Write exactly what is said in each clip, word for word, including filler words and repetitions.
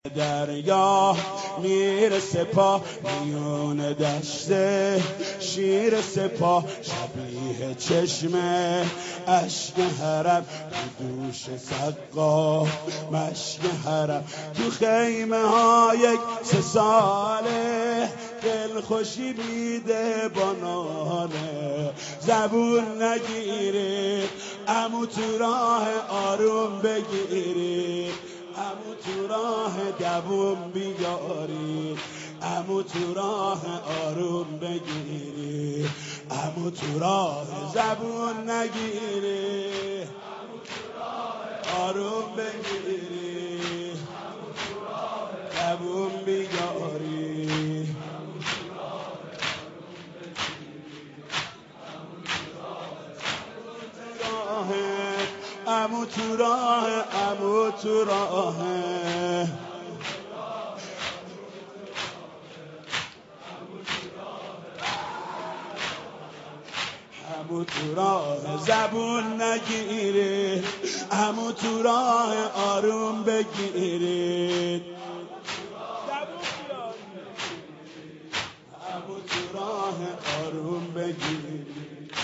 دریا میرسه پا میون دشته شیر سپاه شبیه چشمه اشک حرم تو دوش سقا مشک حرم تو خیمه ها یک سه ساله دل خوشی میده بانانه زبون نگیرید امو تو راه آروم بگیرید امو تو راه دووم بیارید امو تو راه آروم بگیرید امو تو راه زبون نگیرید آروم بگیرید دووم بیارید امو تو راه امو تو راه امو تو راه زبون نگیرید امو تو راه آروم بگیرید امو تو راه آروم بگیرید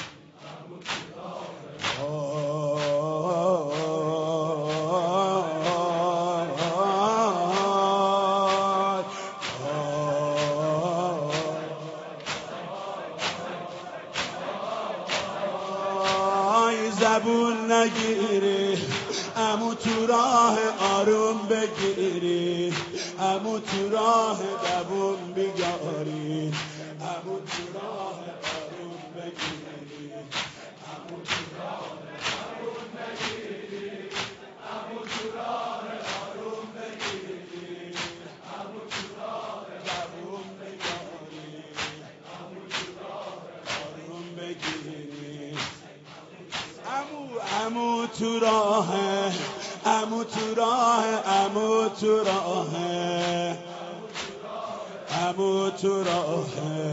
زبون نگیری امو تو راه آروم بگیری امو تو راه دووم بیاری امو تو راه آروم بگیری امو تو راه آروم بگیری امو تو راه آروم بگیری امو تو راه دووم بیاری امو تو راه آروم بگیری امو امو تو راه امو تو راه امو تو راه امو تو راه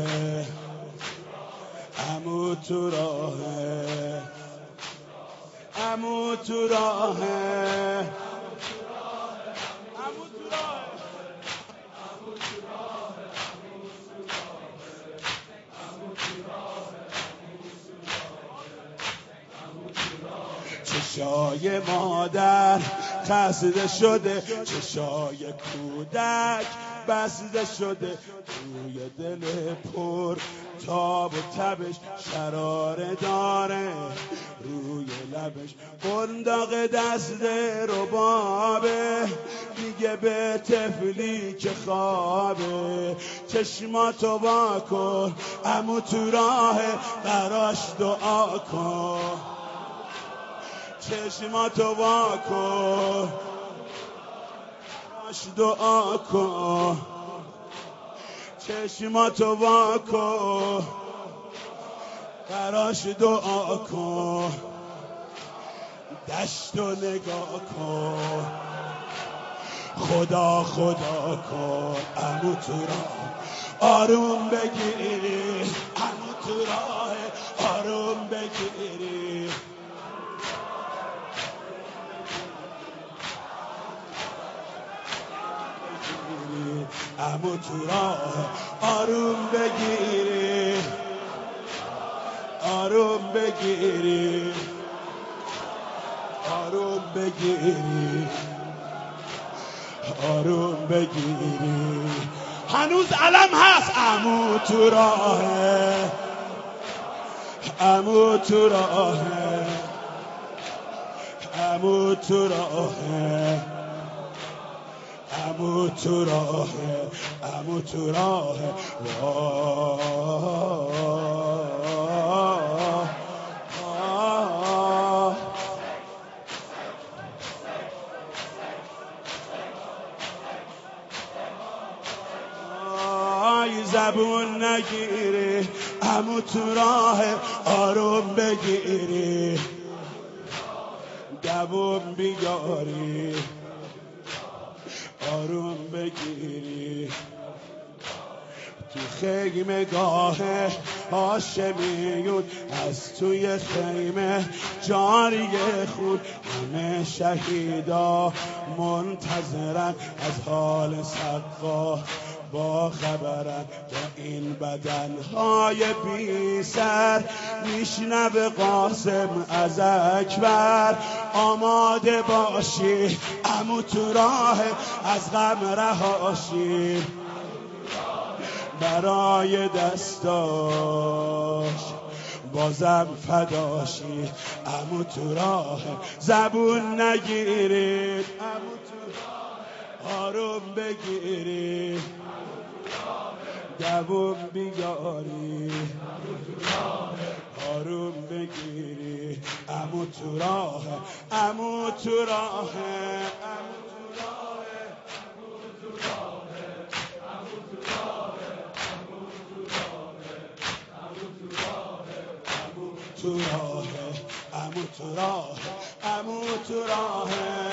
امو تو راه امو تو راه چشای مادر خسته شده چشای کودک بسته شده روی دل پر تاب و تبش شراره داره روی لبش قنداق دست ربابه میگه به طفلی که خوابه چشماتو وا کن امو تو راه براش دعا کن چشماتو وا کن براش دعا کن چشماتو وا کن براش دعا کن دشتو نگاه کن خدا خدا کن امو تو راه آروم بگیری امو تو راه آروم بگیری امو تو راه آروم بگیری آروم بگیری آروم بگیری آروم بگیری هنوز علم هست امو تو راه امو تو راه امو تو راه امو تو راه امو تو راه زبون نگیری امو تو راه آروم بگیری دووم بیاری آروم بگیری تو خیمه گاه هاشمیون از توی خیمه جاری خون همه شهیدا منتظرن از حال سقا با خبرن تا این بدنهای بی سر میشنوه قاسم از اکبر آماده باشی عمو تو راه از غم رهاشی برای دستاش بازم فداشی عمو تو راه زبون نگیرید عمو تو آروم بگیری دوم بیاری آروم بگیری عمو تو راه عمو تو راه تو راه عمو تو راه عمو تو راه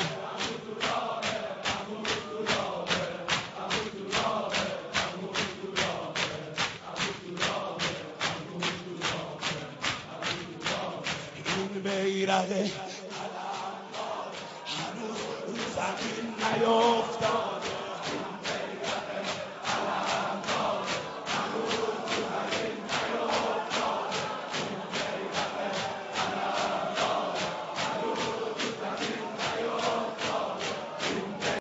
این بیرقه هنوز رو زمین نیفتاد